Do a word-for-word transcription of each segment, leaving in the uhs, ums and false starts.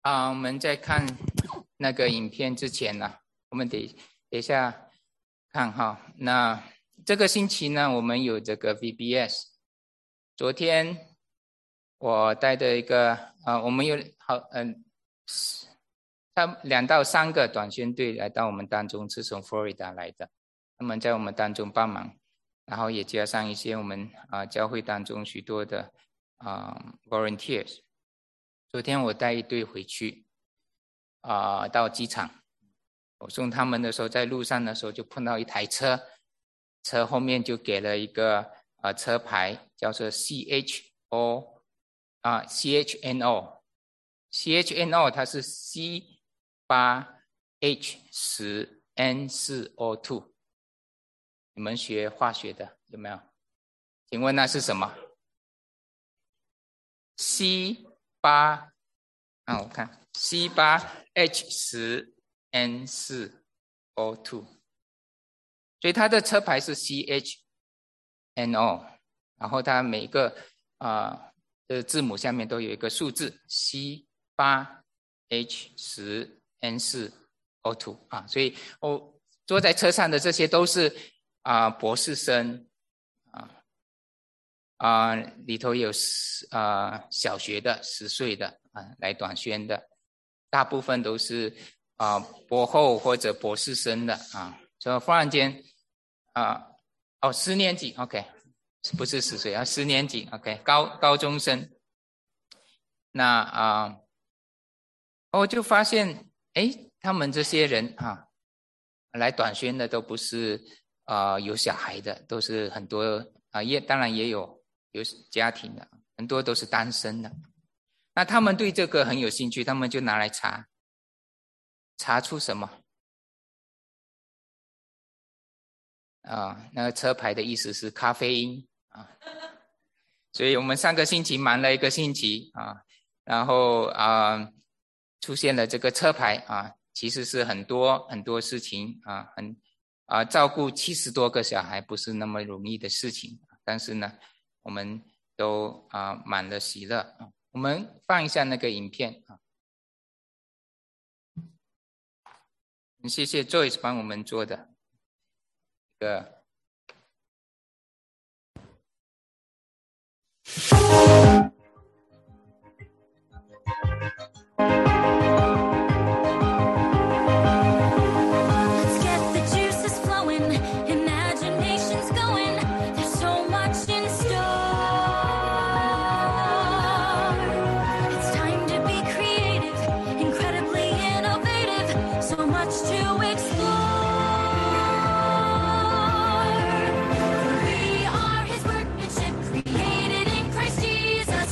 啊，我们在看那个影片之前呢、啊，我们得等一下看哈。那这个星期呢，我们有这个 V B S。昨天我带的一个啊，我们有好嗯，差两到三个短宣队来到我们当中，是从佛罗里达来的，他们在我们当中帮忙，然后也加上一些我们啊教会当中许多的啊 volunteers。昨天我带一队回去，啊、呃，到机场。我送他们的时候，在路上的时候就碰到一台车，车后面就给了一个呃车牌，叫做 C H O 啊 C H N O，C H N O 它是 C 八 H 十 N 四 O 二。你们学化学的有没有？请问那是什么 ？C 八啊，我看 C 八 H 十 N 四 O 二， 所以它的车牌是 C H N O， 然后它每个啊的字母下面都有一个数字 C 八 H 十 N 四 O 二 啊，所以我坐在车上的这些都是啊博士生啊。啊、呃，里头有啊、呃、小学的十岁的啊来短宣的，大部分都是啊、呃、博后或者博士生的啊。所以忽然间啊哦十年级 ，OK， 不是十岁啊，十年级 ，OK， 高高中生。那啊，我、呃、就发现，哎，他们这些人啊来短宣的都不是啊、呃、有小孩的，都是很多啊也当然也有。有家庭的，很多都是单身的。那他们对这个很有兴趣，他们就拿来查，查出什么？啊，那个车牌的意思是咖啡因啊。所以我们上个星期忙了一个星期啊，然后啊出现了这个车牌啊，其实是很多很多事情啊，很啊照顾七十多个小孩不是那么容易的事情，但是呢。我们都啊满了喜乐啊！我们放一下那个影片啊。谢谢 Joyce 帮我们做的这个。 Created in Christ Jesus.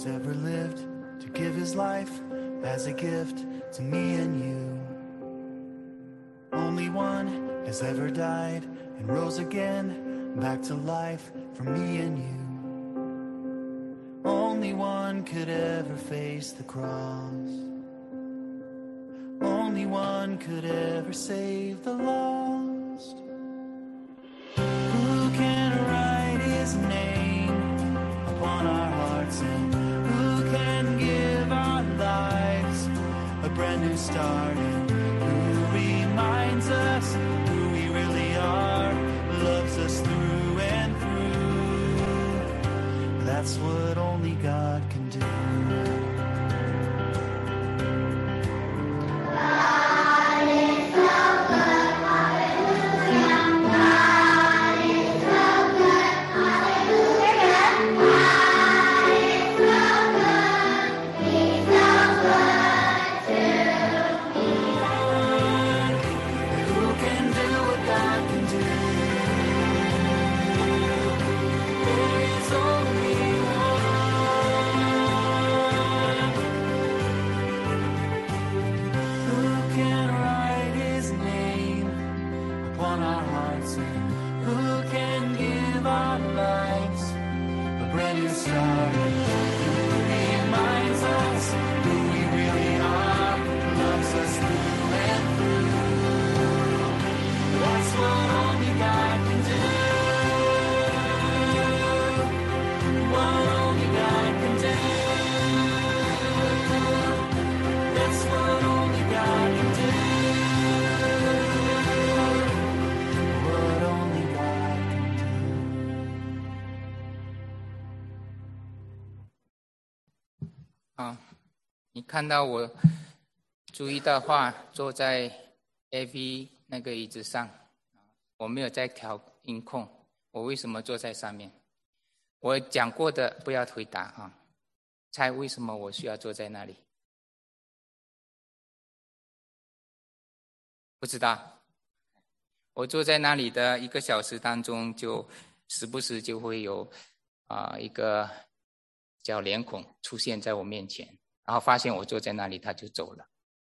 ever lived to give his life as a gift to me and you. Only one has ever died and rose again back to life for me and you. Only one could ever face the cross. Only one could ever save the lost. Who can write his name upon our hearts, and who can give our lives a brand new start, and who reminds us who we really are, loves us through and through. That's what only God can do. 你看到我注意的话，坐在 A V 那个椅子上，我没有在调音控，我为什么坐在上面？我讲过的不要回答啊！猜为什么我需要坐在那里？不知道。我坐在那里的一个小时当中，就时不时就会有啊、呃、一个小脸孔出现在我面前。然后发现我坐在那里，他就走了。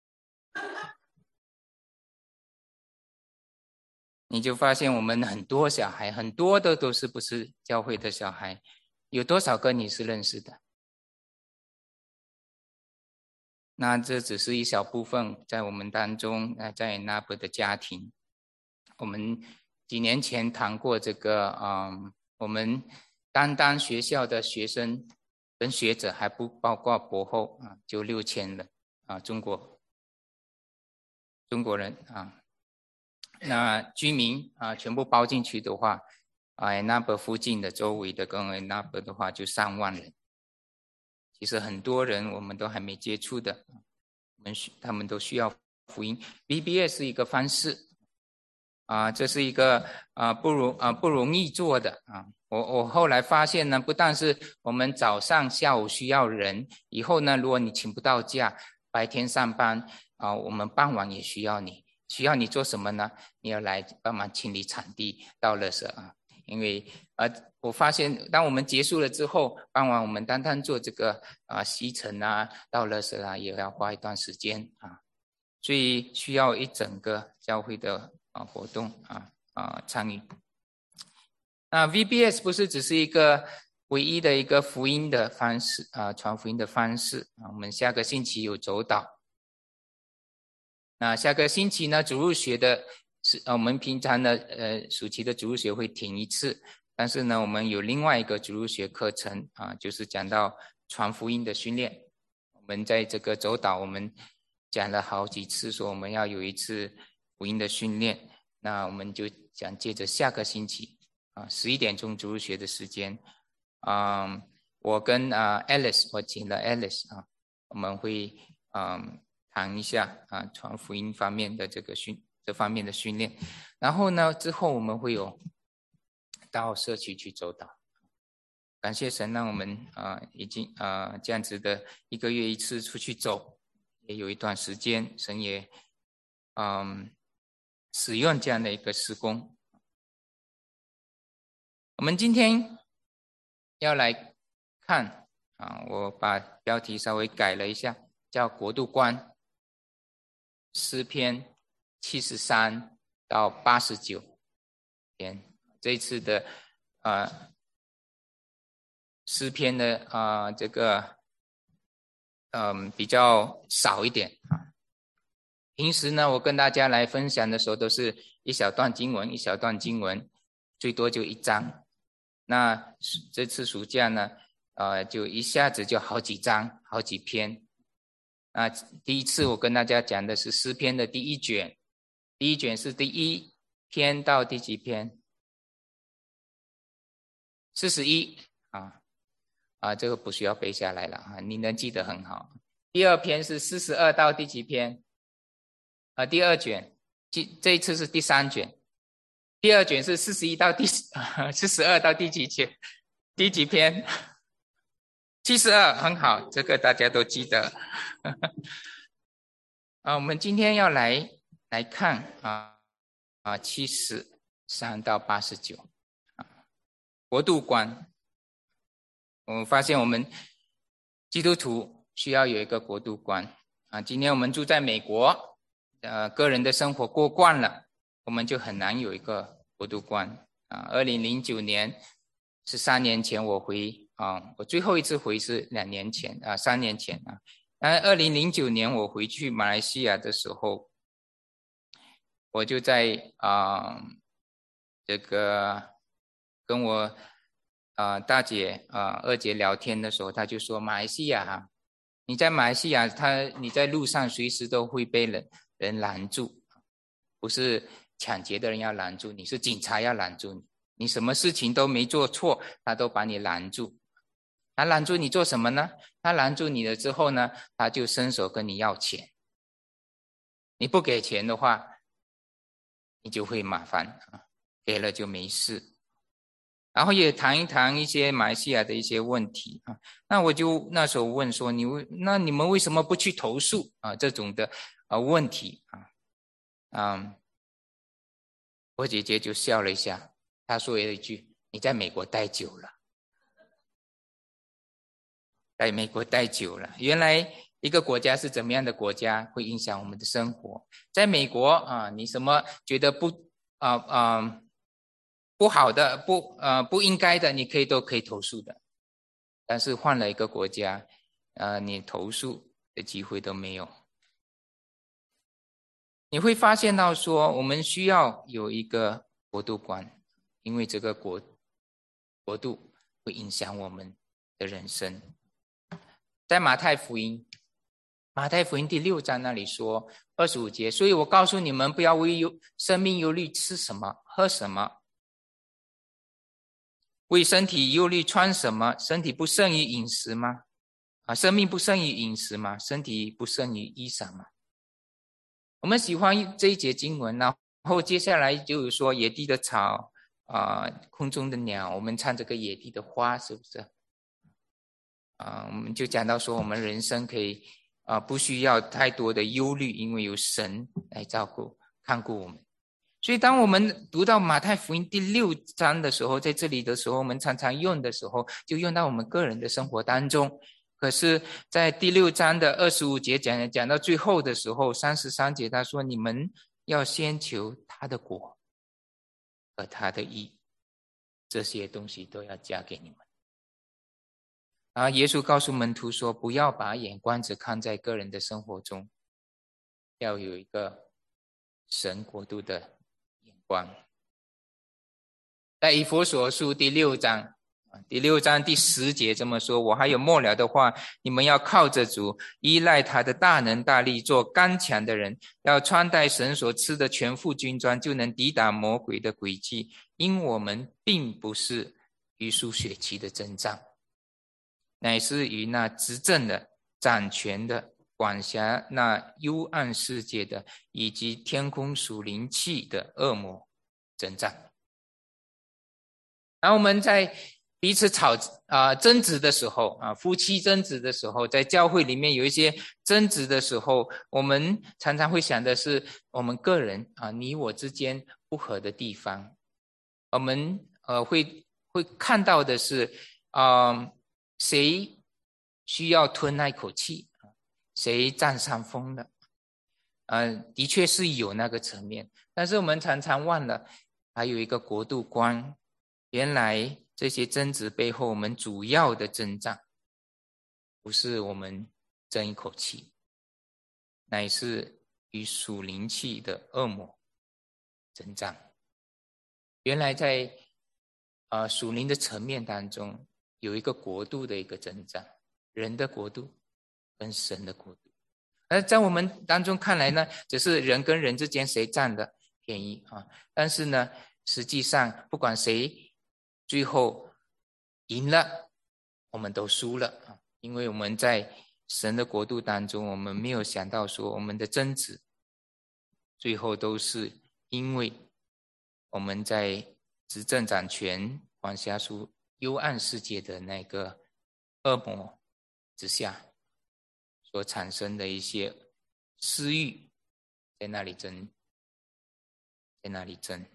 你就发现我们很多小孩，很多的都是不是教会的小孩，有多少个你是认识的？那这只是一小部分，在我们当中，在那伯的家庭，我们几年前谈过这个，嗯，我们单单学校的学生跟学者还不包括博后啊，就六千人啊，中国中国人啊，那居民啊全部包进去的话，啊，那伯附近的周围的跟那伯的话就上万人。其实很多人我们都还没接触的，我们他们都需要福音。V B S 是一个方式啊，这是一个啊不容啊不容易做的啊。我我后来发现呢，不但是我们早上下午需要人，以后呢，如果你请不到假，白天上班啊，我们傍晚也需要你。需要你做什么呢？你要来帮忙清理场地、倒垃圾啊。因为呃，我发现当我们结束了之后，傍晚我们单单做这个啊吸尘啊、倒垃圾啊，也要花一段时间啊，所以需要一整个教会的啊活动啊啊参与。那 V B S 不是只是一个唯一的一个福音的方式啊，传福音的方式啊。我们下个星期有走导，那下个星期呢，主日学的是我们平常的呃暑期的主日学会停一次，但是呢，我们有另外一个主日学课程啊，就是讲到传福音的训练。我们在这个走导，我们讲了好几次，说我们要有一次福音的训练。那我们就想借着下个星期。啊，十一点钟主日学的时间，嗯，我跟啊 Alice， 我请了 Alice 啊，我们会嗯谈一下啊传福音方面的这个训这方面的训练，然后呢之后我们会有到社区去走导。感谢神，让我们啊已经啊这样子的一个月一次出去走，也有一段时间，神也嗯使用这样的一个事工。我们今天要来看啊，我把标题稍微改了一下，叫国度观，诗篇七十三到八十九篇。这一次的呃诗篇的啊、呃、这个嗯、呃、比较少一点啊。平时呢，我跟大家来分享的时候，都是一小段经文，一小段经文，最多就一章。那这次暑假呢，呃，就一下子就好几章，好几篇。那第一次我跟大家讲的是诗篇的第一卷，第一卷是第一篇到第几篇？四十一啊啊，这个不需要背下来了啊，你能记得很好。第二篇是四十二到第几篇？啊，第二卷，这这一次是第三卷。第二卷是四十一到第四十二到第几卷？第几篇？七十二，很好，这个大家都记得。啊，我们今天要来来看啊啊七十三到八十九啊，国度观。我们发现我们基督徒需要有一个国度观啊。今天我们住在美国，呃，个人的生活过惯了，我们就很难有一个国度观啊。二零零九年是三年前我回啊，我最后一次回是两年前啊，三年前啊。但二零零九年我回去马来西亚的时候，我就在啊这个跟我啊大姐啊二姐聊天的时候，她就说马来西亚啊，你在马来西亚，他你在路上随时都会被人人拦住，不是抢劫的人要拦住你，是警察要拦住你，你什么事情都没做错，他都把你拦住。他拦住你做什么呢？他拦住你了之后呢，他就伸手跟你要钱。你不给钱的话，你就会麻烦，给了就没事。然后也谈一谈一些马来西亚的一些问题啊。那我就那时候问说，你那你们为什么不去投诉啊？这种的啊问题啊，嗯，我姐姐就笑了一下，她说了一句：“你在美国待久了。”在美国待久了，原来一个国家是怎么样的国家，会影响我们的生活。在美国啊，你什么觉得不啊啊、呃、不好的、不呃不应该的，你可以都可以投诉的。但是换了一个国家，呃，你投诉的机会都没有。你会发现到说，我们需要有一个国度观，因为这个国国度会影响我们的人生。在马太福音，马太福音第六章那里说二十五节，所以我告诉你们，不要为生命忧虑吃什么喝什么，为身体忧虑穿什么，身体不胜于饮食吗？啊，生命不胜于饮食吗？身体不胜于衣裳吗？我们喜欢这一节经文，然后接下来就是说野地的草啊、呃，空中的鸟，我们唱这个野地的花，是不是？啊、呃，我们就讲到说，我们人生可以啊、呃，不需要太多的忧虑，因为有神来照顾、看顾我们。所以，当我们读到马太福音第六章的时候，在这里的时候，我们常常用的时候，就用到我们个人的生活当中。可是，在第六章的二十五节讲讲到最后的时候，三十三节他说：“你们要先求他的国和他的义，这些东西都要加给你们。”啊，耶稣告诉门徒说：“不要把眼光只看在个人的生活中，要有一个神国度的眼光。”在以弗所书第六章，第六章第十节这么说：“我还有末了的话，你们要靠着主，依赖他的大能大力，做刚强的人，要穿戴神所赐的全副军装，就能抵挡魔鬼的诡计。因我们并不是与属血气的征战，乃是与那执政的、掌权的、管辖那幽暗世界的，以及天空属灵气的恶魔征战。”然后我们在彼此吵啊、呃、争执的时候啊，夫妻争执的时候，在教会里面有一些争执的时候，我们常常会想的是我们个人啊，你我之间不合的地方，我们呃会会看到的是啊、呃、谁需要吞那一口气，谁占上风了？呃，的确是有那个层面，但是我们常常忘了，还有一个国度观。原来这些争执背后，我们主要的征战，不是我们争一口气，乃是与属灵气的恶魔征战。原来在呃属灵的层面当中，有一个国度的一个征战，人的国度跟神的国度。而在我们当中看来呢，只是人跟人之间谁占的便宜啊？但是呢，实际上不管谁最后赢了，我们都输了啊！因为我们在神的国度当中，我们没有想到说我们的争执，最后都是因为我们在执政掌权、管辖出幽暗世界的那个恶魔之下所产生的一些私欲，在那里争，在那里争。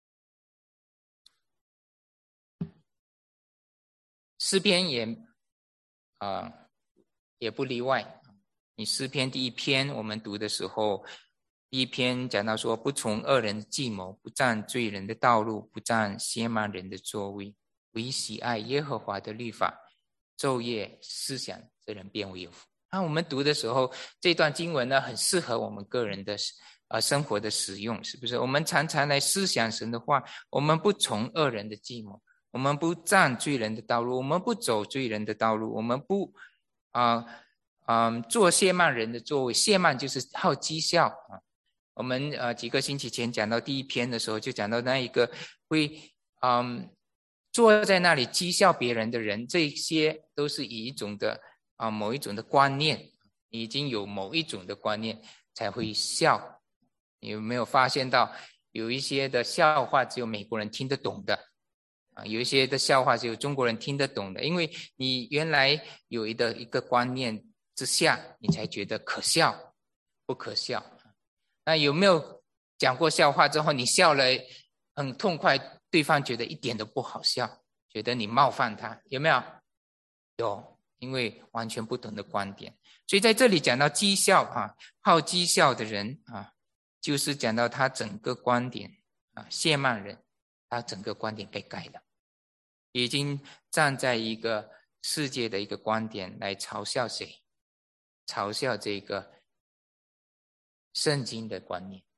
诗篇也啊、呃、也不例外。你诗篇第一篇我们读的时候，第一篇讲到说，不从恶人的计谋，不占罪人的道路，不占亵慢人的座位，唯喜爱耶和华的律法，昼夜思想，这人便为有福。那我们读的时候，这段经文呢，很适合我们个人的呃生活的使用，是不是？我们常常来思想神的话，我们不从恶人的计谋，我们不占罪人的道路，我们不走罪人的道路，我们不啊嗯、呃呃、做亵慢人的座位。亵慢就是好讥笑啊。我们呃几个星期前讲到第一篇的时候，就讲到那一个会嗯坐在那里讥笑别人的人，这些都是以一种的啊、呃、某一种的观念，已经有某一种的观念才会笑。你有没有发现到有一些的笑话只有美国人听得懂的啊，有一些的笑话只有中国人听得懂的，因为你原来有一个一个观念之下，你才觉得可笑不可笑。那有没有讲过笑话之后你笑了很痛快，对方觉得一点都不好笑，觉得你冒犯他？有没有？有，因为完全不同的观点。所以在这里讲到讥笑啊，好讥笑的人啊，就是讲到他整个观点啊，亵慢人，他整个观点被改了，已经站在一个世界的一个观点来嘲笑谁？嘲笑这个圣经的观念。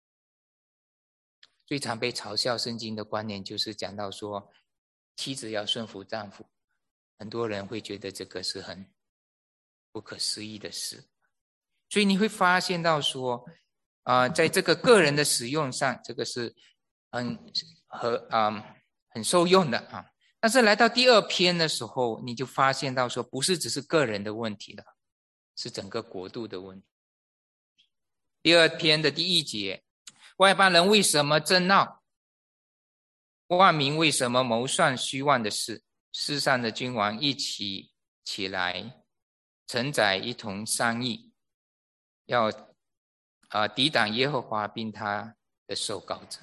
最常被嘲笑圣经的观念就是讲到说，妻子要顺服丈夫，很多人会觉得这个是很不可思议的事。所以你会发现到说啊、呃，在这个个人的使用上，这个是很和啊、呃、很受用的啊。但是来到第二篇的时候，你就发现到说，不是只是个人的问题了，是整个国度的问题。第二篇的第一节，外邦人为什么争闹？万民为什么谋算虚妄的事？世上的君王一起起来，承载一同商议，要呃抵挡耶和华并他的受膏者。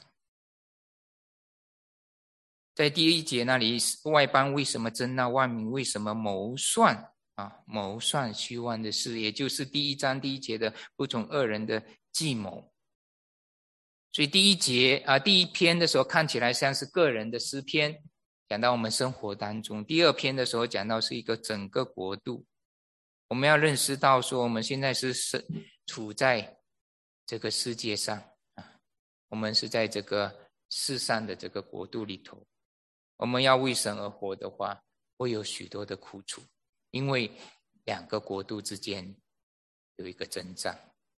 在第一节那里，外邦为什么争闹？万民为什么谋算啊？谋算虚妄的事，也就是第一章第一节的不从恶人的计谋。所以第一节啊、呃，第一篇的时候看起来像是个人的诗篇，讲到我们生活当中；第二篇的时候讲到是一个整个国度。我们要认识到说，我们现在是处在这个世界上啊，我们是在这个世上的这个国度里头。我们要为神而活的话，会有许多的苦楚，因为两个国度之间有一个征战。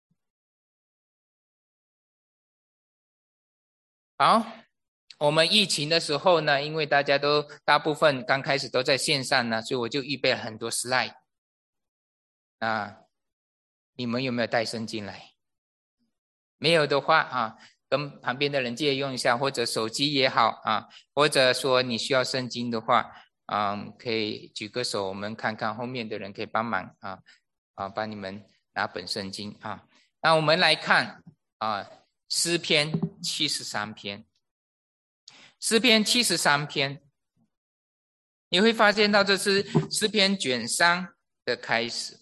好，我们疫情的时候呢，因为大家都大部分刚开始都在线上呢，所以我就预备了很多 slide。啊，你们有没有带圣经来？没有的话啊，跟旁边的人借用一下，或者手机也好啊，或者说你需要圣经的话，嗯，可以举个手，我们看看后面的人可以帮忙啊啊，帮你们拿本圣经啊。那我们来看啊，诗篇七十三篇，诗篇七十三篇，你会发现到这是诗篇卷三的开始。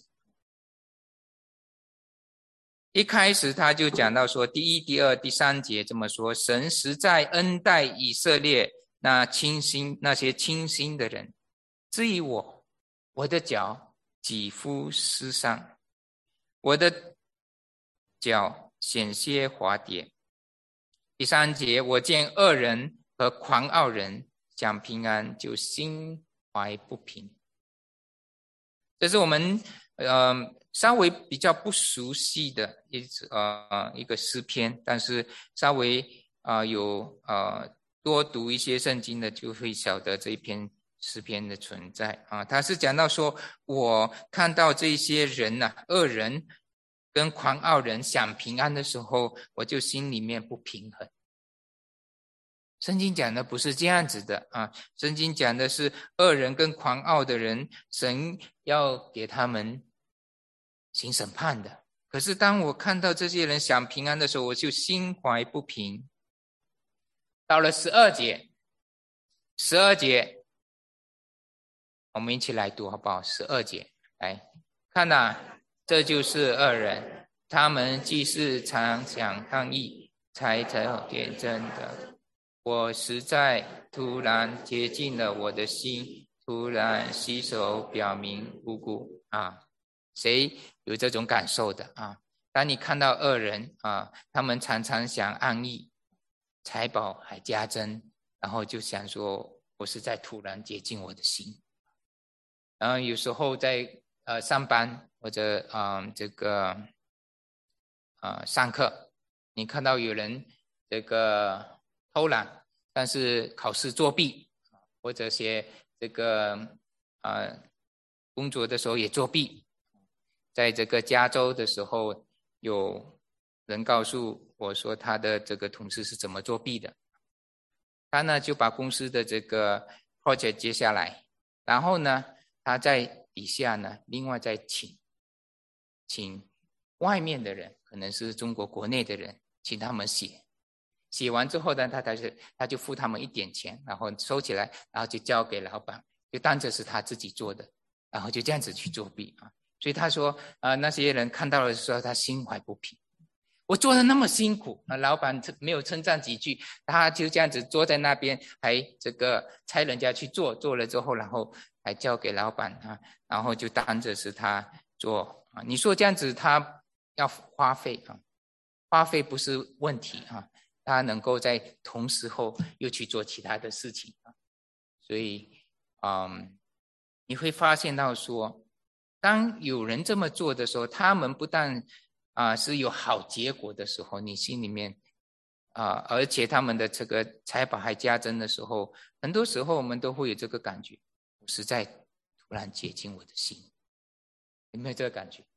一开始他就讲到说，第一、第二、第三节这么说：神实在恩待以色列那清心那些清心的人。至于我，我的脚几乎失伤，我的脚险些滑跌。第三节，我见恶人和狂傲人讲平安，就心怀不平。这是我们呃稍微比较不熟悉的一呃一个诗篇，但是稍微啊、呃、有呃多读一些圣经的，就会晓得这一篇诗篇的存在啊。他是讲到说，我看到这些人呐、啊，恶人跟狂傲人享平安的时候，我就心里面不平衡。圣经讲的不是这样子的啊，圣经讲的是恶人跟狂傲的人，神要给他们行审判的。可是当我看到这些人享平安的时候，我就心怀不平。到了十二节，十二节，我们一起来读好不好？十二节，来看呐、啊，这就是恶人，他们既是常想抗议，才成见证的。我实在突然接近了我的心，突然洗手表明无辜啊！谁有这种感受的啊？当你看到恶人啊，他们常常想安逸，财宝还加增，然后就想说，我是在突然接近我的心。然后有时候在呃上班或者啊、呃、这个啊、呃、上课，你看到有人这个偷懒，但是考试作弊，或者些这个啊、呃、工作的时候也作弊。在这个加州的时候，有人告诉我说他的这个同事是怎么作弊的。他呢就把公司的这个 project 接下来，然后呢他在底下呢另外再请请外面的人，可能是中国国内的人，请他们写。写完之后呢，他他就他就付他们一点钱，然后收起来，然后就交给老板，就当着是他自己做的，然后就这样子去作弊啊。所以他说啊、呃，那些人看到的时候，他心怀不平。我做的那么辛苦，那老板没有称赞几句，他就这样子坐在那边，还这个差人家去做，做了之后，然后还交给老板啊，然后就当着是他做啊。你说这样子他要花费啊，花费不是问题啊，他能够在同时候又去做其他的事情啊，所以嗯，你会发现到说，当有人这么做的时候，他们不但啊、呃、是有好结果的时候，你心里面啊、呃，而且他们的这个财宝还加增的时候，很多时候我们都会有这个感觉，我实在突然接近我的心，有没有这个感觉？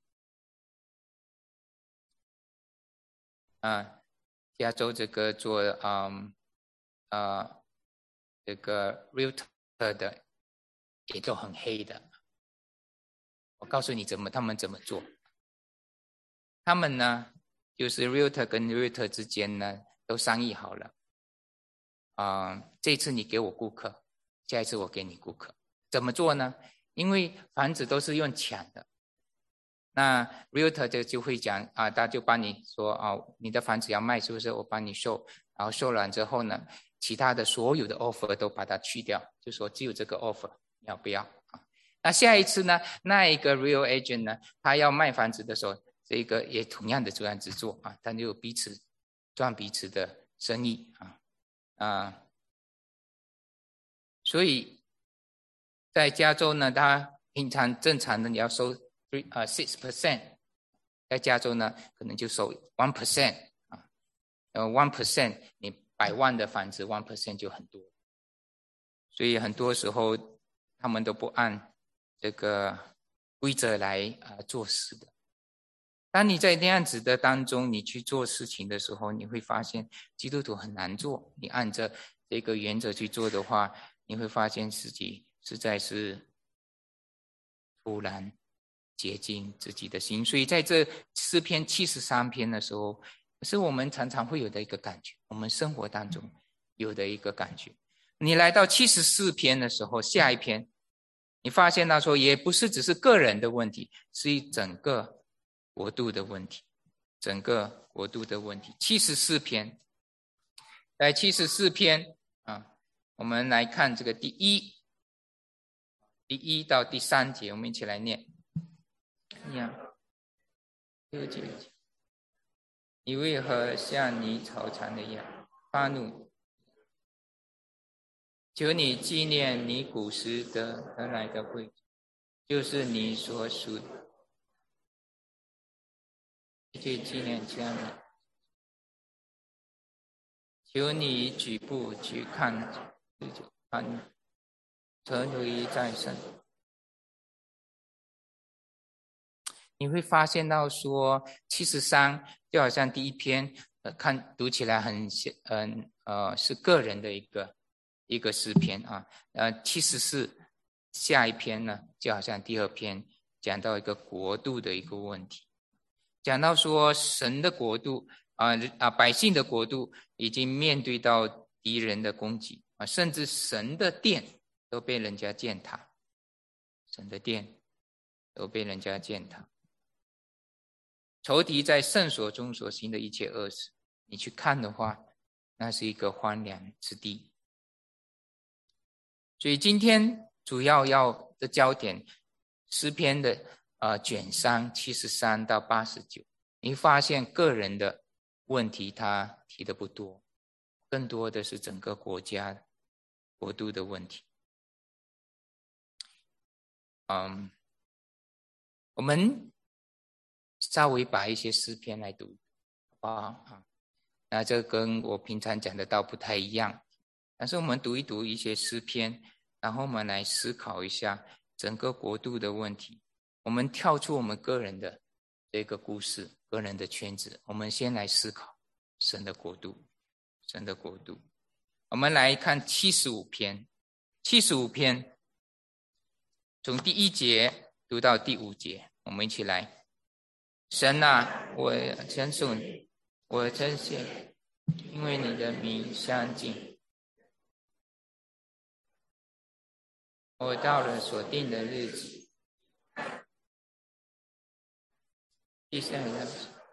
啊，加州这个做嗯呃这个 realtor 的也都很黑的。我告诉你怎么他们怎么做。他们呢，就是 realtor 跟 realtor 之间呢都商议好了，啊、呃，这次你给我顾客，下一次我给你顾客。怎么做呢？因为房子都是用抢的，那 realtor 就就会讲啊，他就帮你说啊，你的房子要卖是不是？我帮你售，然后售完之后呢，其他的所有的 offer 都把它去掉，就说只有这个 offer，你要不要啊？那下一次呢，那一个 real agent 呢，他要卖房子的时候，这个也同样的这样子做啊，他就彼此赚彼此的生意啊啊，所以在加州呢，他平常正常的你要收呃 six percent， 在加州呢可能就收 one percent 啊，呃 one percent 你百万的房子 one percent 就很多，所以很多时候他们都不按这个规则来呃做事的。当你在那样子的当中，你去做事情的时候，你会发现基督徒很难做。你按着这个原则去做的话，你会发现自己实在是突然接近自己的心。所以在这诗篇七十三篇的时候，是我们常常会有的一个感觉，我们生活当中有的一个感觉。你来到七十四篇的时候，下一篇你发现到说，也不是只是个人的问题，是一整个国度的问题，整个国度的问题。七十四篇，在七十四篇啊，我们来看这个第一，第一到第三节，我们一起来念。呀，第二节，你为何像你草场的羊发怒？求你纪念你古时得得来的惠，就是你所属的，去纪念家里。求你举步去看自己，看成为在身。你会发现到说，七十三就好像第一篇，呃，看读起来很嗯呃是个人的一个一个诗篇啊，呃，七十四下一篇呢，就好像第二篇讲到一个国度的一个问题，讲到说神的国度啊啊百姓的国度已经面对到敌人的攻击啊，甚至神的殿都被人家践踏，神的殿都被人家践踏。仇敌在圣所中所行的一切恶事，你去看的话，那是一个荒凉之地。所以今天主要要的焦点，诗篇的呃卷三七十三到八十九，你发现个人的问题他提的不多，更多的是整个国家国度的问题。嗯，我们稍微把一些诗篇来读，好不好？那这跟我平常讲的道不太一样，但是我们读一读一些诗篇，然后我们来思考一下整个国度的问题。我们跳出我们个人的这个故事，个人的圈子，我们先来思考神的国度，神的国度。我们来看七十五篇，七十五篇从第一节读到第五节，我们一起来。神啊，我称颂你，我称谢，因为你的名相近。我到了所定的日子，第三个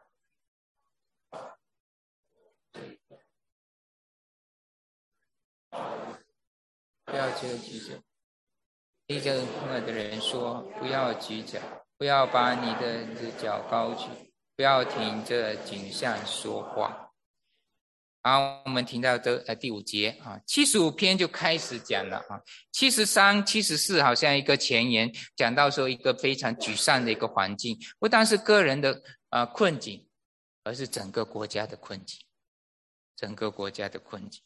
不要只有举着，对着困恶的人说，不要举脚，不要把你的脚高举，不要挺着颈项说话。好，我们听到这呃第五节啊，七十五篇就开始讲了啊，七十三、七十四好像一个前言，讲到说一个非常沮丧的一个环境，不但是个人的呃困境，而是整个国家的困境，整个国家的困境。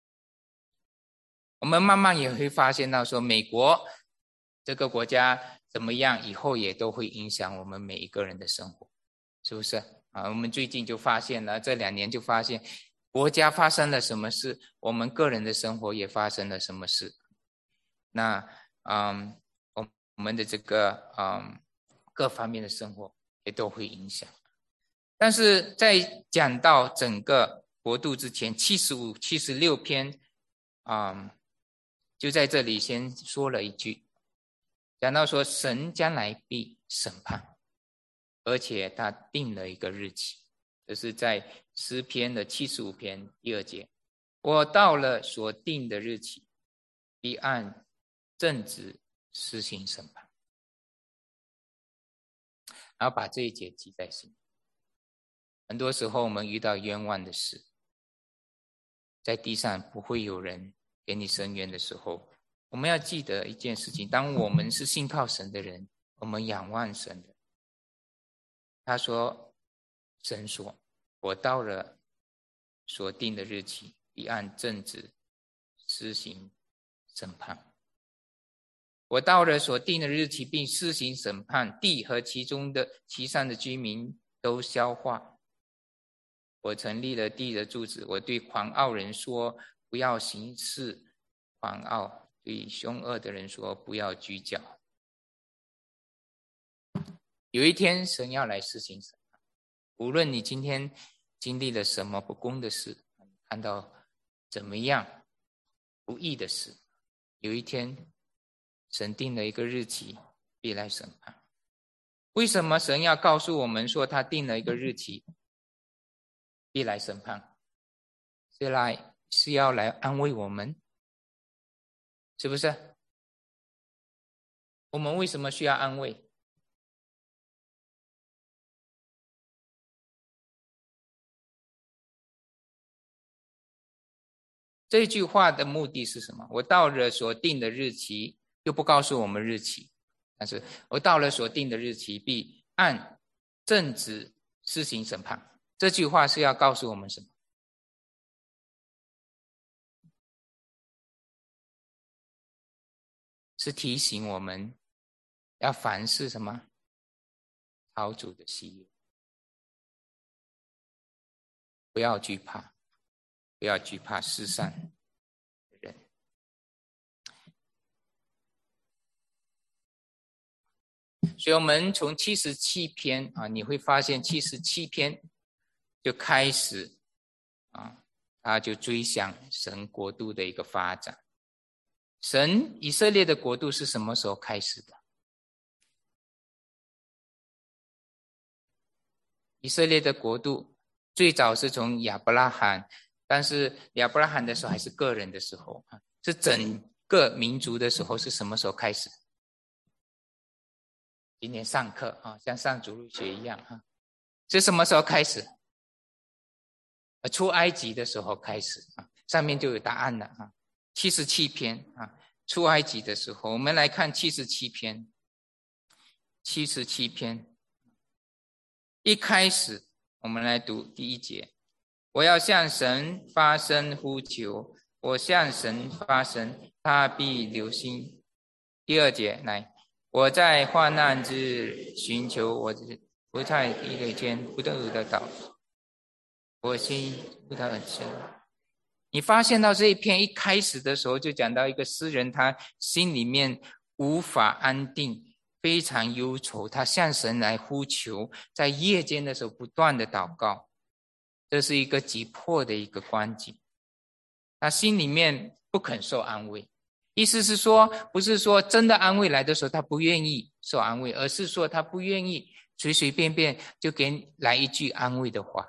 我们慢慢也会发现到说，美国这个国家怎么样，以后也都会影响我们每一个人的生活，是不是啊？我们最近就发现了，这两年就发现。国家发生了什么事，我们个人的生活也发生了什么事。那嗯，我们的这个嗯各方面的生活也都会影响。但是在讲到整个国度之前，七十五、七十六篇，嗯，就在这里先说了一句，讲到说神将来必审判，而且他定了一个日期。这是在诗篇的七十五篇第二节，我到了所定的日期，必按正直施行审判。然后把这一节记在心。很多时候我们遇到冤枉的事，在地上不会有人给你伸冤的时候，我们要记得一件事情，当我们是信靠神的人，我们仰望神的，他说，神说，我到了所定的日期，必按正直施行审判。我到了所定的日期，并施行审判，地和其中的其上的居民都消化。我成立了地的柱子，我对狂傲人说，不要行事狂傲，对凶恶的人说，不要居脚。有一天神要来施行审判，无论你今天经历了什么不公的事，看到怎么样不义的事，有一天神定了一个日期，必来审判。为什么神要告诉我们说他定了一个日期，必来审判？是来是要来安慰我们，是不是？我们为什么需要安慰？这句话的目的是什么？我到了所定的日期，又不告诉我们日期，但是我到了所定的日期，必按正直施行审判。这句话是要告诉我们什么？是提醒我们要凡事什么？讨主的喜悦，不要惧怕，不要惧怕世上的人。所以我们从七十七篇啊，你会发现七十七篇就开始啊，他就追想神国度的一个发展。神以色列的国度是什么时候开始的？以色列的国度最早是从亚伯拉罕，但是亚伯拉罕的时候还是个人的时候，是整个民族的时候，是什么时候开始？今天上课啊，像上主日学一样啊，是什么时候开始？出埃及的时候开始啊，上面就有答案了啊。七十七篇啊，出埃及的时候，我们来看七十七篇。七十七篇一开始，我们来读第一节：我要向神发声呼求，我向神发声，他必留心。第二节来，我在患难之日寻求我，不在地雷间不得得到，我心不得很深。你发现到这一篇一开始的时候，就讲到一个诗人，他心里面无法安定，非常忧愁，他向神来呼求，在夜间的时候不断的祷告，这是一个急迫的一个光景。他心里面不肯受安慰，意思是说，不是说真的安慰来的时候他不愿意受安慰，而是说他不愿意随随便便就给来一句安慰的话。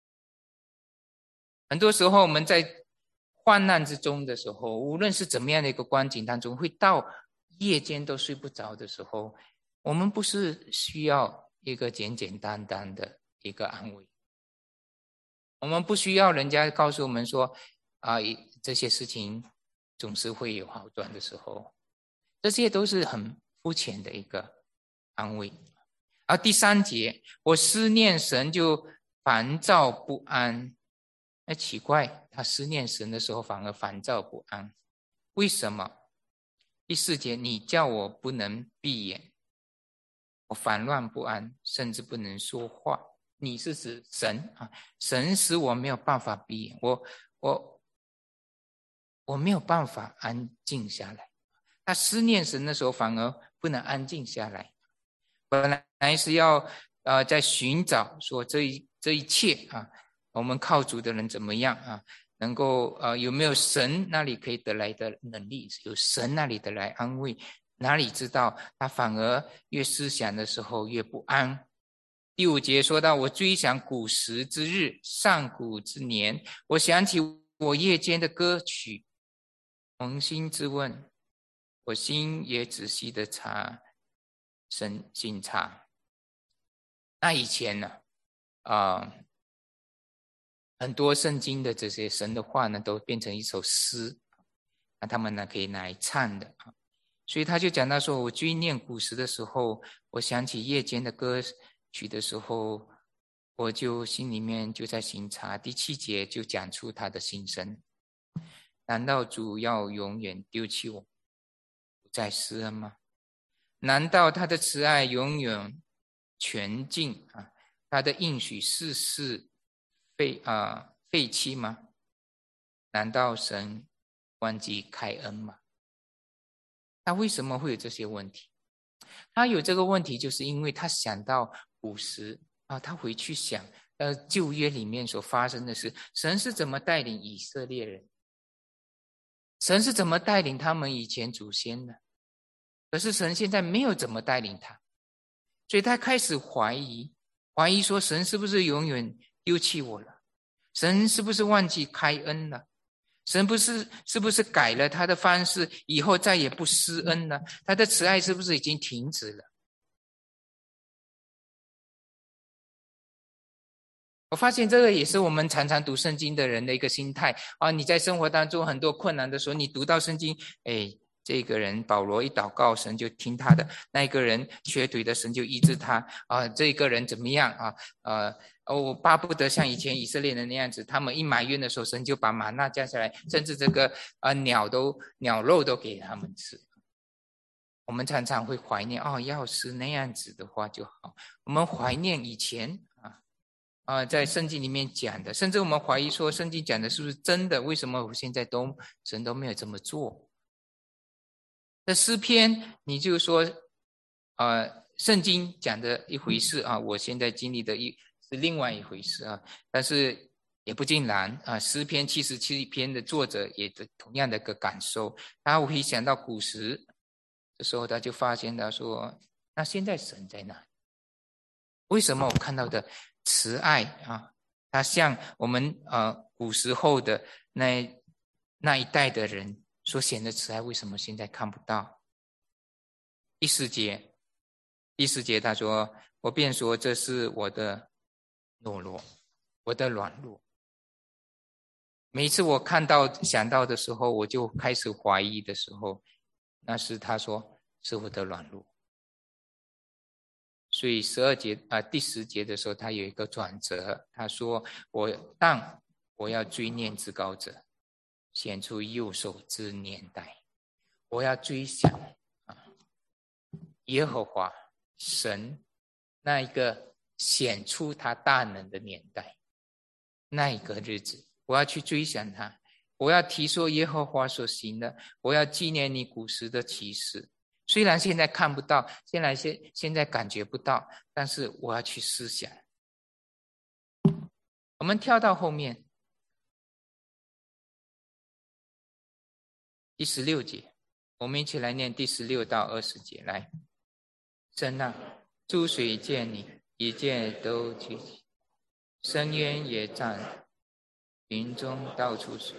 很多时候我们在患难之中的时候，无论是怎么样的一个光景当中，会到夜间都睡不着的时候，我们不是需要一个简简单单的一个安慰，我们不需要人家告诉我们说啊，这些事情总是会有好转的时候，这些都是很肤浅的一个安慰。而第三节，我思念神就烦躁不安。那奇怪，他思念神的时候反而烦躁不安，为什么？第四节，你叫我不能闭眼，我烦乱不安，甚至不能说话。你是指神啊？神使我没有办法闭眼，我我我没有办法安静下来。他思念神的时候，反而不能安静下来。本来是要呃在寻找说这一这一切啊。我们靠主的人怎么样啊？能够呃有没有神那里可以得来的能力？有神那里得来安慰？哪里知道他反而越思想的时候越不安。第五节说到，我追想古时之日，上古之年，我想起我夜间的歌曲，扪心自问，我心也仔细的查审审查。那以前呢啊、呃很多圣经的这些神的话呢，都变成一首诗，那他们呢可以拿来唱的。所以他就讲到说，我追念古时的时候，我想起夜间的歌曲的时候，我就心里面就在省察。第七节就讲出他的心声：难道主要永远丢弃我，不再施恩吗？难道他的慈爱永远全尽啊？他的应许世世废啊、呃、废弃吗？难道神忘记开恩吗？他为什么会有这些问题？他有这个问题，就是因为他想到古时啊，他回去想，呃，旧约里面所发生的事，神是怎么带领以色列人？神是怎么带领他们以前祖先的？ 可是神现在没有怎么带领他，所以他开始怀疑，怀疑说神是不是永远丢弃我了？神是不是忘记开恩了？神不是是不是改了他的方式，以后再也不施恩了？他的慈爱是不是已经停止了？我发现这个也是我们常常读圣经的人的一个心态啊！你在生活当中很多困难的时候，你读到圣经，哎，这个人保罗一祷告，神就听他的；那个人瘸腿的，神就医治他啊！这个人怎么样啊？呃，我巴不得像以前以色列人那样子，他们一埋怨的时候，神就把玛纳降下来，甚至这个啊鸟都鸟肉都给他们吃。我们常常会怀念哦，要是那样子的话就好。我们怀念以前。啊、呃，在圣经里面讲的，甚至我们怀疑说，圣经讲的是不是真的？为什么我现在都神都没有这么做？那诗篇，你就说，呃，圣经讲的一回事啊，我现在经历的一是另外一回事啊。但是也不尽然啊，诗篇七十七篇的作者也的同样的一个感受，他会想到古时的时候，他就发现他说，那现在神在哪？为什么我看到的慈爱啊，它像我们呃古时候的那那一代的人所显的慈爱，为什么现在看不到？第四节，第四节他说：“我便说这是我的懦弱，我的软弱。”每一次我看到想到的时候，我就开始怀疑的时候，那是他说是我的软弱。所以十二节啊、呃，第十节的时候，他有一个转折，他说：“我但我要追念至高者，显出右手之年代。我要追想啊，耶和华神那一个显出他大能的年代，那一个日子，我要去追想他。我要提说耶和华所行的，我要纪念你古时的启示。”虽然现在看不到，现在现现在感觉不到，但是我要去思想。我们跳到后面第十六节，我们一起来念第十六到二十节。来，神啊，诸水见你，一见都聚集，深渊也战，云中到处水。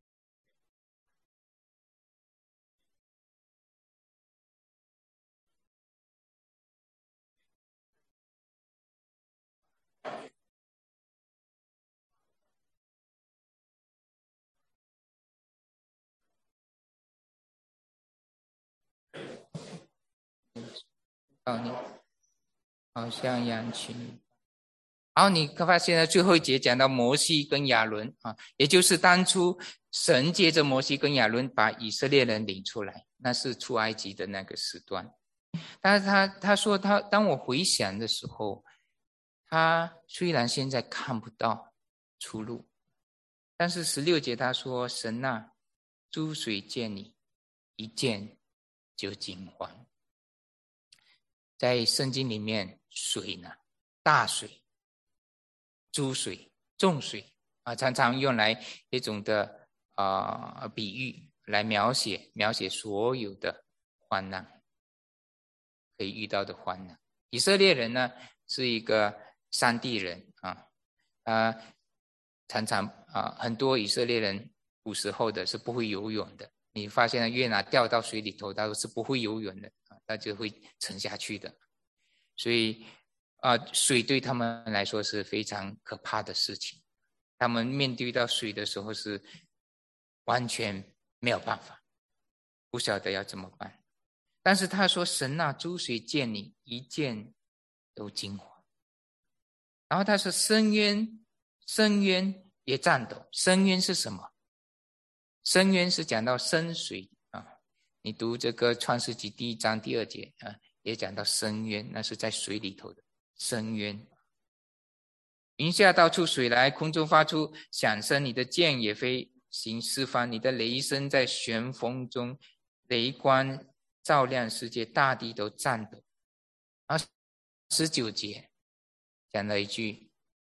哦，你好像羊群。然后你发现呢，最后一节讲到摩西跟亚伦啊，也就是当初神借着摩西跟亚伦把以色列人领出来，那是出埃及的那个时段。但是他他说他当我回想的时候，他虽然现在看不到出路，但是十六节他说：“神啊，诸水见你，一见就惊慌。”在圣经里面，水呢，大水、诸水、众水啊，常常用来一种的啊、呃、比喻来描写描写所有的患难，可以遇到的患难。以色列人呢是一个山地人啊，啊常常啊很多以色列人古时候的是不会游泳的。你发现约拿掉到水里头，他是不会游泳的啊，他就会沉下去的。所以啊、呃，水对他们来说是非常可怕的事情。他们面对到水的时候是完全没有办法，不晓得要怎么办。但是他说：“神啊，诸水见你，一见都惊慌。”然后他说：“深渊，深渊也颤抖。”深渊是什么？深渊是讲到深水啊。你读这个创世纪第一章第二节啊，也讲到深渊，那是在水里头的深渊。云下倒出水来，空中发出响声，你的剑也飞行四方，你的雷声在旋风中，雷光照亮世界，大地都颤抖。然后十九节讲了一句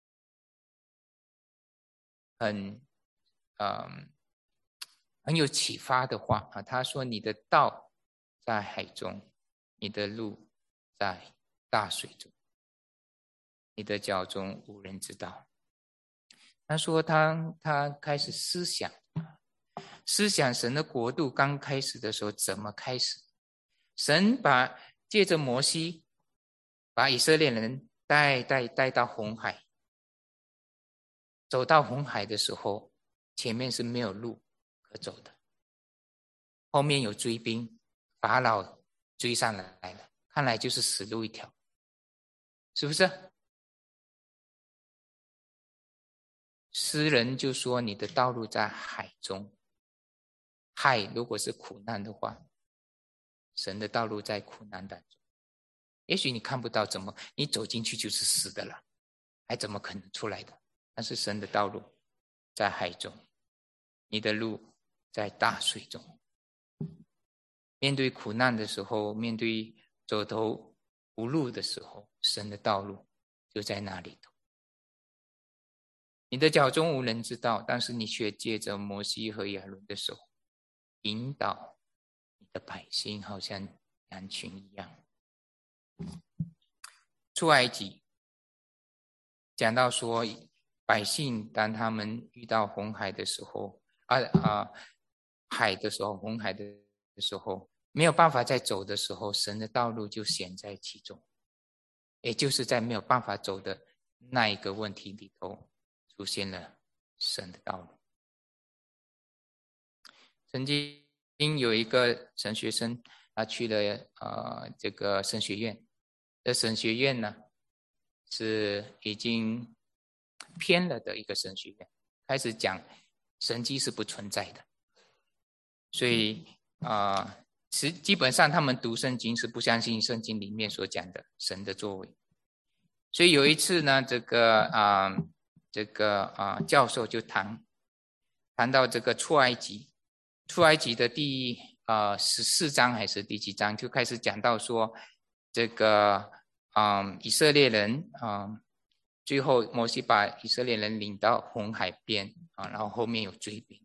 很嗯很有启发的话啊，他说：“你的道在海中， 你的路在大水中，你的脚中无人知道。他说他他开始思想，思想神的国度刚开始的时候怎么开始。神把借着摩西把以色列人带带带到红海，走到红海的时候，前面是没有路可走的，后面有追兵，法老追上来了，看来就是死路一条，是不是？诗人就说你的道路在海中，海如果是苦难的话，神的道路在苦难当中。也许你看不到，怎么你走进去就是死的了，还怎么可能出来的？但是神的道路在海中，你的路在大水中。面对苦难的时候，面对走投无路的时候，神的道路就在那里头。你的脚中无人知道，但是你却借着摩西和亚伦的手引导你的百姓，好像羊群一样。出埃及讲到说，百姓当他们遇到红海的时候，啊啊，海的时候，红海的时候，没有办法再走的时候，神的道路就显在其中，也就是在没有办法走的那一个问题里头，出现了神的道路。曾经有一个神学生，他去了呃这个神学院，这神学院呢是已经偏了的一个神学院，开始讲神迹是不存在的，所以啊、呃，其基本上他们读圣经是不相信圣经里面所讲的神的作为。所以有一次呢，这个啊、呃、这个啊、呃、教授就谈谈到这个出埃及，出埃及的第呃十四章还是第几章，就开始讲到说这个嗯，以色列人啊、嗯，最后摩西把以色列人领到红海边啊，然后后面有追兵，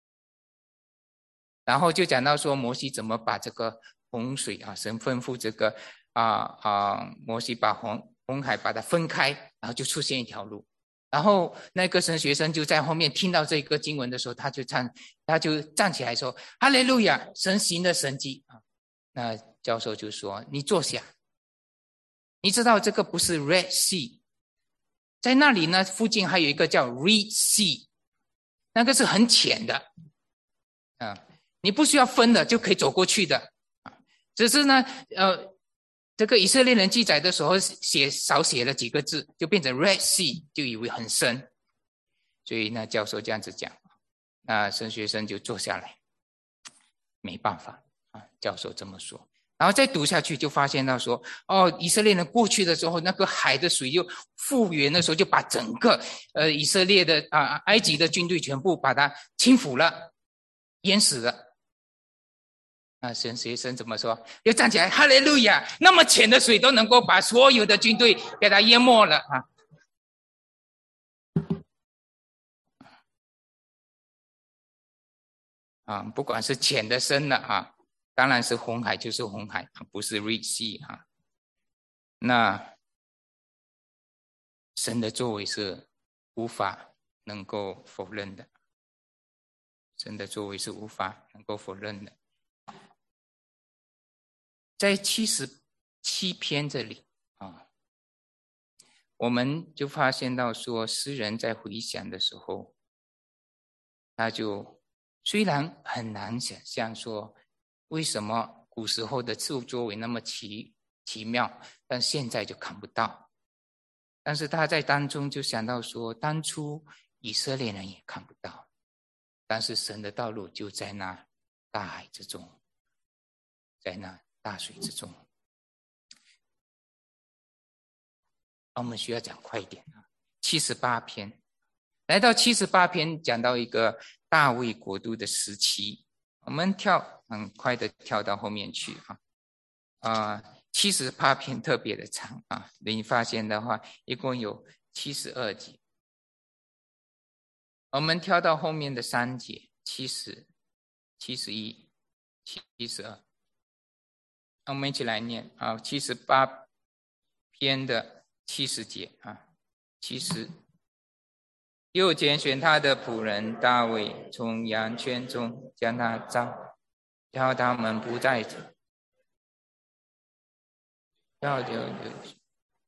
然后就讲到说摩西怎么把这个洪水啊，神吩咐这个啊啊，摩西把红红海把它分开，然后就出现一条路。然后那个神学生就在后面听到这个经文的时候，他就站，他就站起来说：“哈利路亚，神行的神迹啊！”那教授就说：“你坐下。你知道这个不是 Red Sea， 在那里呢，附近还有一个叫 Red Sea， 那个是很浅的，啊，你不需要分的就可以走过去的，只是呢，呃，这个以色列人记载的时候写少写了几个字，就变成 Red Sea， 就以为很深，所以那教授这样子讲，那神学生就坐下来，没办法啊，教授这么说。然后再读下去就发现到说，哦，以色列人过去的时候，那个海的水又复原的时候，就把整个呃以色列的啊、呃、埃及的军队全部把它倾覆了，淹死了。那神学生怎么说？又站起来，哈利路亚！那么浅的水都能够把所有的军队给它淹没了啊！啊，不管是浅的深的啊。当然是红海就是红海，不是 Red Sea 啊。那神的作为是无法能够否认的，神的作为是无法能够否认的。在七十七篇这里啊，我们就发现到说，诗人在回想的时候，他就虽然很难想象说，为什么古时候的作为那么奇奇妙，但现在就看不到。但是他在当中就想到说，当初以色列人也看不到，但是神的道路就在那大海之中，在那大水之中。我们需要讲快一点啊，七十八篇，来到七十八篇，讲到一个大卫国度的时期，我们跳很快的跳到后面去啊，啊、呃，七十八篇特别的长啊，你发现的话，一共有七十二节。我们跳到后面的三节，七十、七十一、七十二。 我们一起来念啊，七十八篇的七十节啊，七十。又拣选他的仆人大卫，从羊圈中将他召，叫他们不再要就就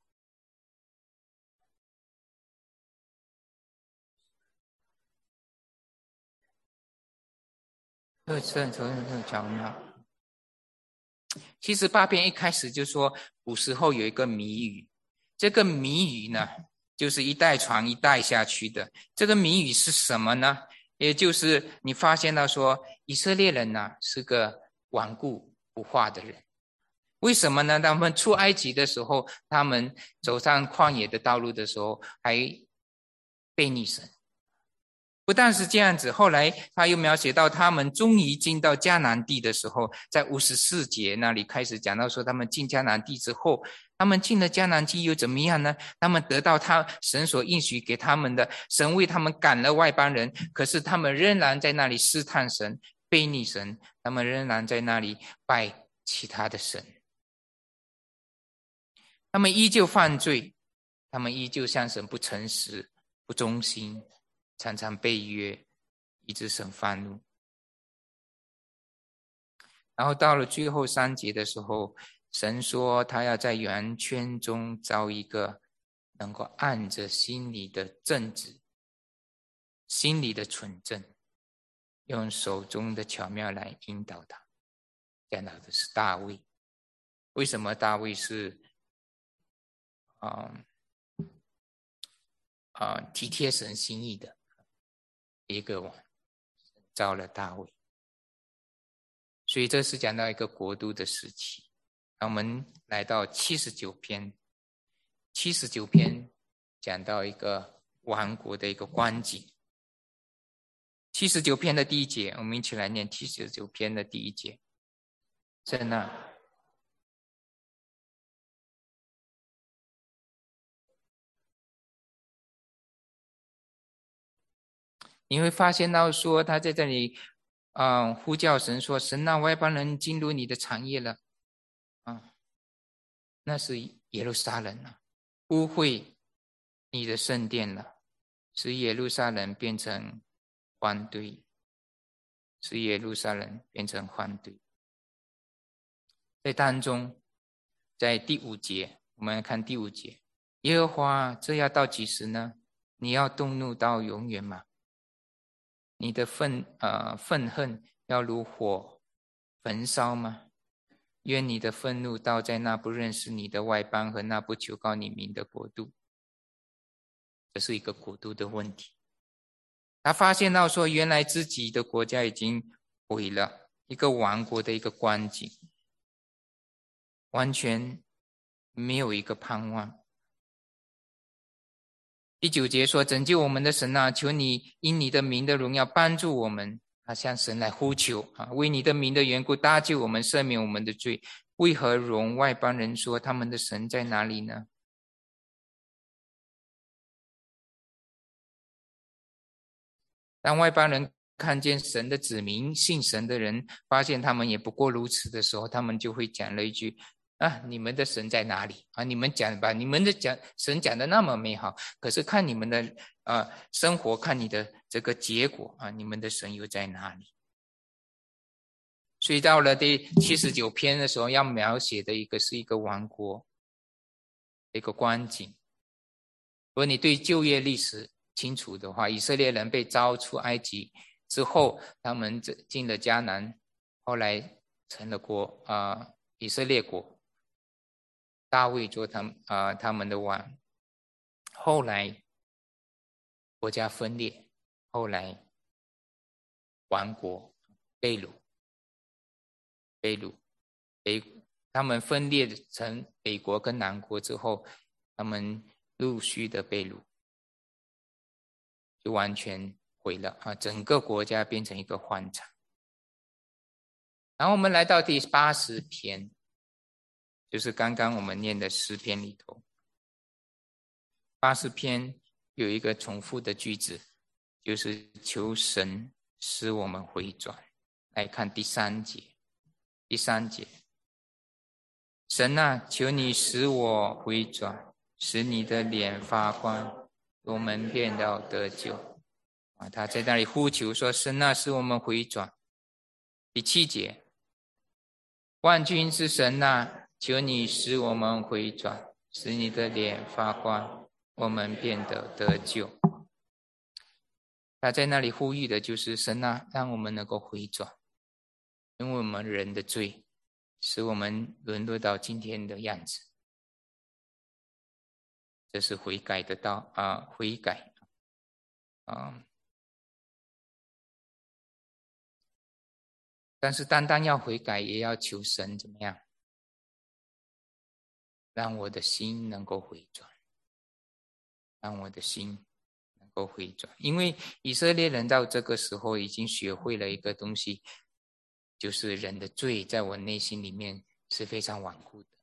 特色特色巧妙。七十八篇一开始就说，古时候有一个谜语，这个谜语呢，就是一代传一代下去的。这个谜语是什么呢？也就是你发现到说，以色列人呢、啊、是个顽固不化的人。为什么呢？他们出埃及的时候，他们走上旷野的道路的时候，还悖逆神。不但是这样子，后来他又描写到他们终于进到迦南地的时候，在五十四节那里开始讲到说，他们进迦南地之后，他们进了迦南地又怎么样呢？他们得到他神所应许给他们的，神为他们赶了外邦人，可是他们仍然在那里试探神，悖逆神，他们仍然在那里拜其他的神，他们依旧犯罪，他们依旧向神不诚实、不忠心，常常背约，以致神发怒。然后到了最后三节的时候，神说他要在圆圈中招一个能够按着心里的正直、心里的纯正，用手中的巧妙来引导他。讲到的是大卫。为什么大卫是啊啊体贴神心意的一个王，招了大卫？所以这是讲到一个国度的时期。我们来到七十九篇，七十九篇讲到一个王国的一个光景。七十九篇的第一节，我们一起来念七十九篇的第一节。在那你会发现到说，他在这里嗯，呼叫神说，神啊，外邦人进入你的产业了啊，那是耶路撒冷啊，污秽你的圣殿了，使耶路撒冷变成荒堆，使耶路撒冷变成荒堆。在当中，在第五节，我们来看第五节，耶和华，这要到几时呢？你要动怒到永远吗？你的愤呃愤恨要如火焚烧吗？愿你的愤怒倒在那不认识你的外邦和那不求告你名的国度。这是一个国度的问题。他发现到说，原来自己的国家已经毁了，一个亡国的一个光景，完全没有一个盼望。第九节说，拯救我们的神啊，求你因你的名的荣耀帮助我们。他向神来呼求啊，为你的名的缘故搭救我们，赦免我们的罪。为何容外邦人说他们的神在哪里呢？当外邦人看见神的子民，信神的人，发现他们也不过如此的时候，他们就会讲了一句啊，你们的神在哪里啊？你们讲吧，你们的讲神讲的那么美好，可是看你们的呃生活，看你的这个结果啊，你们的神又在哪里？所以到了第七十九篇的时候，要描写的一个是一个亡国的一个光景。如果你对旧约历史清楚的话，以色列人被招出埃及之后，他们进了迦南，后来成了国啊、呃，以色列国。大卫做他们啊、呃、他们的王，后来国家分裂，后来亡国，被掳，被掳，北他们分裂成北国跟南国之后，他们陆续的被掳，就完全毁了啊！整个国家变成一个荒场。然后我们来到第八十篇。就是刚刚我们念的诗篇里头，八十篇有一个重复的句子，就是求神使我们回转。来看第三节，第三节， 神啊，求你使我回转，使你的脸发光，我们便要得救。啊，他在那里呼求说：神啊，使我们回转。第七节，万军之神啊，求你使我们回转，使你的脸发光，我们便得得救。他在那里呼吁的就是神啊，让我们能够回转，因为我们人的罪使我们沦落到今天的样子，这是悔改的道啊、呃，悔改啊、呃。但是单单要悔改，也要求神怎么样，让我的心能够回转，让我的心能够回转。因为以色列人到这个时候已经学会了一个东西，就是人的罪在我内心里面是非常顽固的。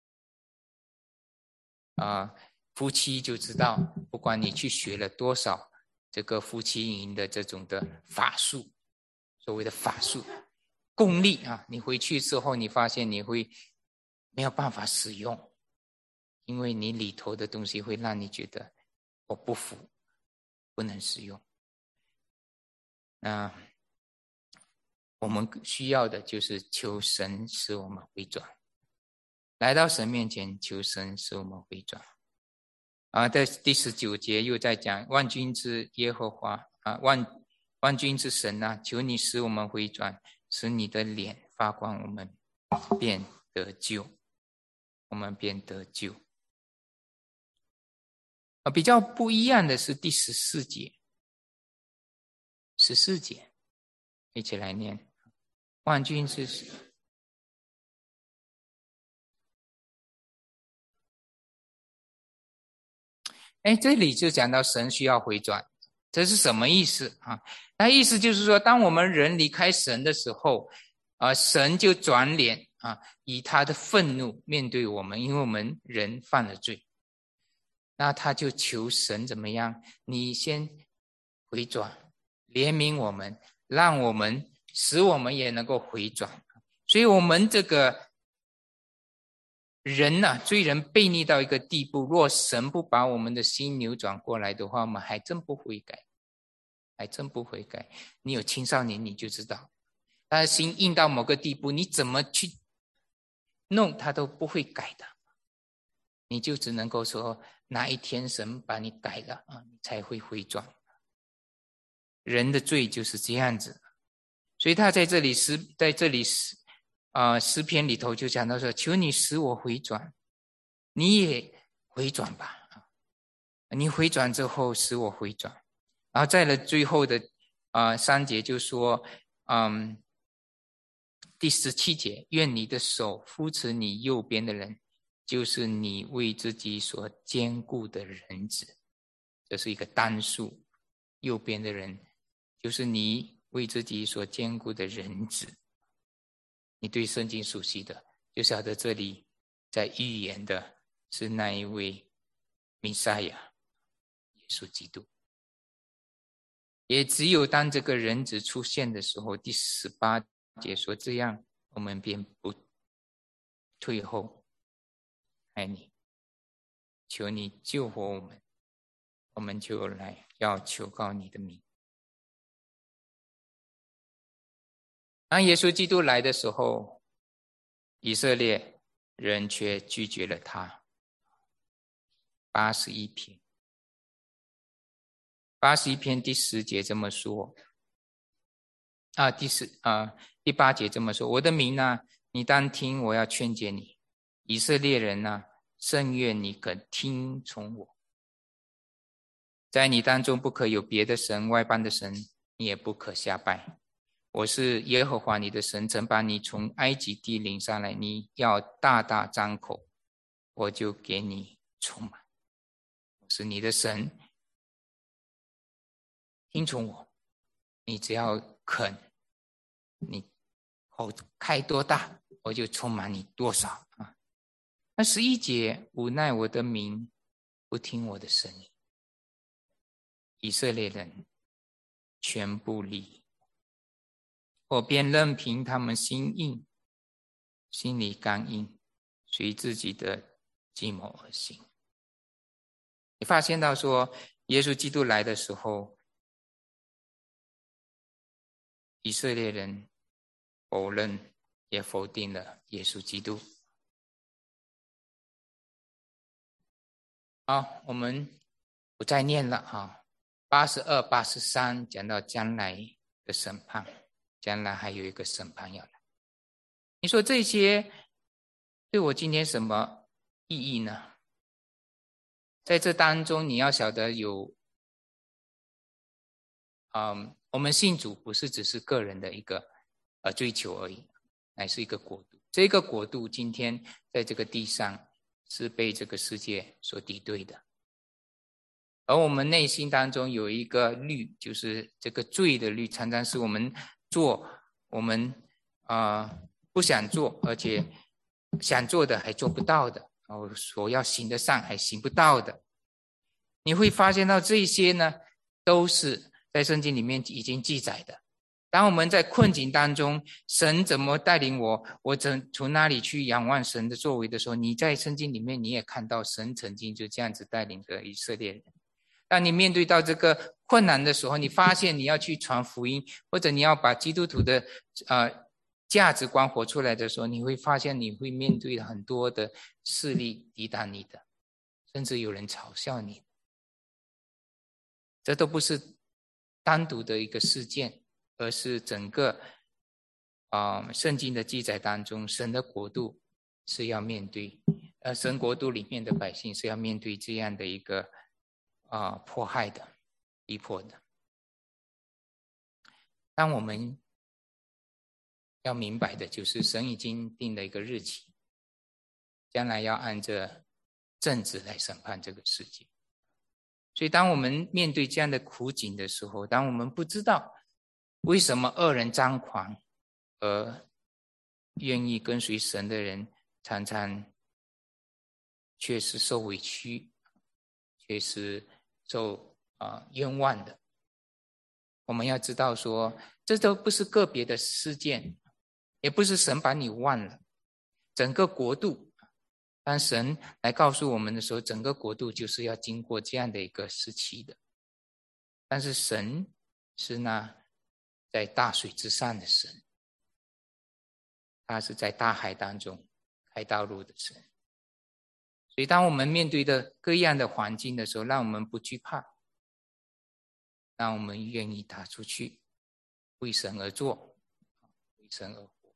啊、呃，夫妻就知道，不管你去学了多少这个夫妻营的这种的法术，所谓的法术功力啊，你回去之后，你发现你会没有办法使用，因为你里头的东西会让你觉得我不服，不能使用。那我们需要的就是求神使我们回转，来到神面前求神使我们回转。啊，在第十九节又在讲万军之耶和华啊，万万军之神啊，求你使我们回转，使你的脸发光，我们便得救，我们便得救。啊，比较不一样的是第十四节，十四节，一起来念，万军之神。哎，这里就讲到神需要回转，这是什么意思啊？那意思就是说，当我们人离开神的时候，啊、呃，神就转脸啊，以他的愤怒面对我们，因为我们人犯了罪，那他就求神怎么样？你先回转，怜悯我们，让我们使我们也能够回转。所以我们这个人啊，罪人悖逆到一个地步，若神不把我们的心扭转过来的话，我们还真不悔改，还真不悔改。你有青少年你就知道，他的心硬到某个地步，你怎么去弄他都不会改的，你就只能够说哪一天神把你改了啊，你才会回转。人的罪就是这样子，所以他在这里诗在这里诗啊、呃、诗篇里头就讲到说，求你使我回转，你也回转吧，你回转之后使我回转。然后在了最后的啊、呃、三节就说，嗯，第十七节，愿你的手扶持你右边的人，就是你为自己所坚固的人子。这是一个单数，右边的人就是你为自己所坚固的人子。你对圣经熟悉的，就晓得这里在预言的是那一位弥赛亚，耶稣基督。也只有当这个人子出现的时候，第十八节说，这样我们便不退后，爱你，求你救活我们，我们就来要求告你的名。当耶稣基督来的时候，以色列人却拒绝了他。八十一篇八十一篇第十节这么说啊，第十啊第八节这么说，我的民啊，你当听，我要劝诫你，以色列人啊，甚愿你可听从我。在你当中不可有别的神，外邦的神你也不可下拜。我是耶和华你的神，曾把你从埃及地领上来，你要大大张口，我就给你充满。我是你的神，听从我，你只要肯，你口开多大，我就充满你多少啊！那十一节，无奈我的民不听我的声音，以色列人全部离，我便任凭他们心硬，心里刚硬， 随自己的计谋而行。你发现到说，耶稣基督来的时候，以色列人否认也否定了耶稣基督。好，我们不再念了哈。八十二、八十三讲到将来的审判，将来还有一个审判要来。你说这些对我今天什么意义呢？在这当中，你要晓得有，嗯，我们信主不是只是个人的一个呃追求而已，乃是一个国度。这个国度今天在这个地上是被这个世界所敌对的，而我们内心当中有一个律，就是这个罪的律，常常是我们做我们啊、呃、不想做，而且想做的还做不到的，然后所要行得上还行不到的。你会发现到这些呢，都是在圣经里面已经记载的。当我们在困境当中，神怎么带领我，我怎从哪里去仰望神的作为的时候，你在圣经里面你也看到神曾经就这样子带领着以色列人。当你面对到这个困难的时候，你发现你要去传福音，或者你要把基督徒的呃价值观活出来的时候，你会发现你会面对很多的势力抵挡你的，甚至有人嘲笑你。这都不是单独的一个事件，而是整个啊、呃、圣经的记载当中，神的国度是要面对，呃，神国度里面的百姓是要面对这样的一个啊、呃、迫害的、逼迫的。当我们要明白的就是，神已经定了一个日期，将来要按着正直来审判这个世界。所以当我们面对这样的苦境的时候，当我们不知道为什么恶人张狂，而愿意跟随神的人常常却是受委屈，却是受、呃、冤枉的，我们要知道说，这都不是个别的事件，也不是神把你忘了，整个国度，当神来告诉我们的时候，整个国度就是要经过这样的一个时期的。但是神是那在大水之上的神，他是在大海当中开道路的神。所以当我们面对的各样的环境的时候，让我们不惧怕，让我们愿意踏出去，为神而做，为神而活。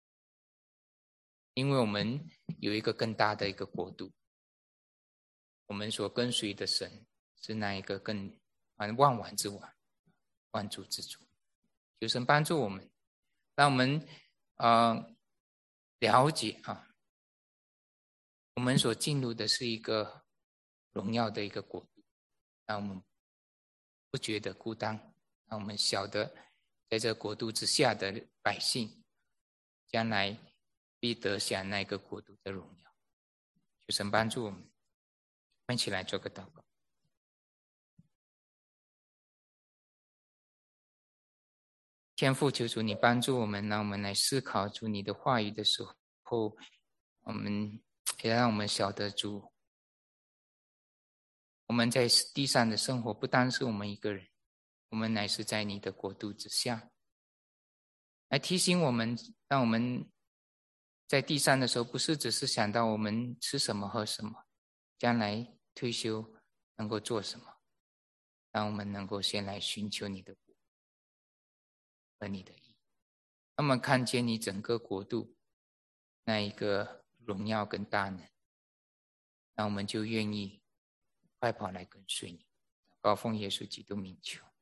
因为我们有一个更大的一个国度，我们所跟随的神是那一个更万王之王，万主之主。求神帮助我们，让我们呃了解啊，我们所进入的是一个荣耀的一个国度，让我们不觉得孤单，让我们晓得在这国度之下的百姓将来必得享那个国度的荣耀。求神帮助我们，我们一起来做个祷告。天父，求主你帮助我们，让我们来思考主你的话语的时候，我们也让我们晓得主，我们在地上的生活不单是我们一个人，我们乃是在你的国度之下。来提醒我们，让我们在地上的时候，不是只是想到我们吃什么喝什么，将来退休能够做什么，让我们能够先来寻求你的国和你的义，那么看见你整个国度那一个荣耀跟大能，那我们就愿意快跑来跟随你。高奉耶稣基督名求。